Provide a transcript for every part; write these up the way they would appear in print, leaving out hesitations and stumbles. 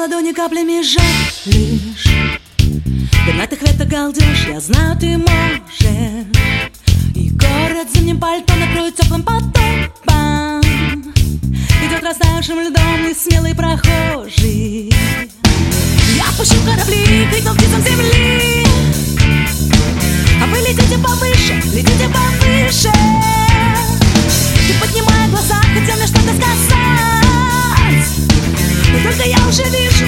ладони каплями жалишь. Пернатых веток галдеж, я знаю, ты можешь. И город зимним пальто накроет теплым потоком. Идет растаявшим льдом несмелый прохожий. Я пущу корабли, крикну птицам земли: а вы летите повыше, летите повыше. Ты поднимай глаза, хотел мне что-то сказать, но только я уже вижу.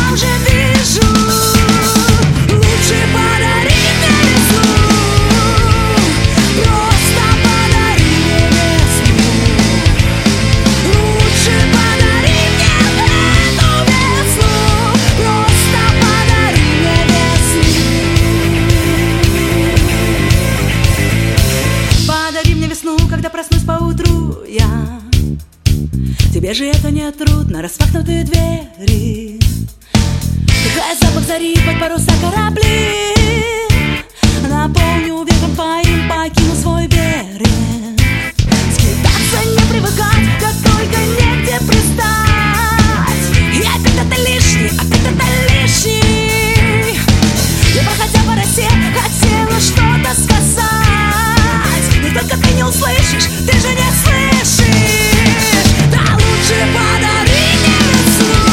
Лучше подари мне весну, просто подари мне весну. Лучше подари мне эту весну, просто подари мне весну. Подари мне весну, когда проснусь поутру я. Тебе же это не трудно, распахнутые двери, вдыхая запах зари под паруса корабли. Наполню ветром твоим, покину свой берег. Скитаться, не привыкать, как только негде пристать. И опять это лишний, опять это лишний. Я, проходя по росе, хотела что-то сказать, но только ты не услышишь, ты же не слышишь. Да лучше подари мне весну,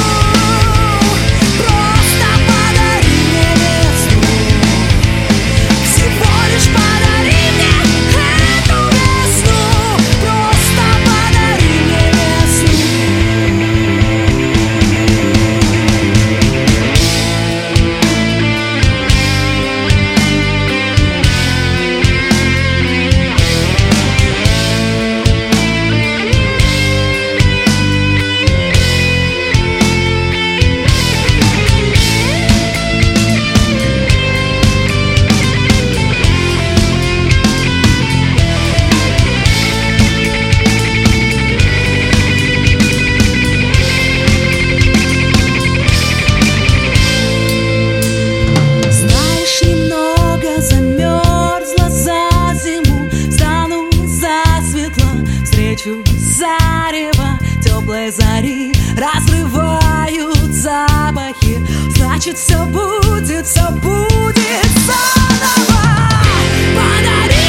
просто подари мне весну. Всего лишь подари мне эту весну, просто подари мне зарево теплой зари, разрывают запахи. Значит, все будет заново. Подари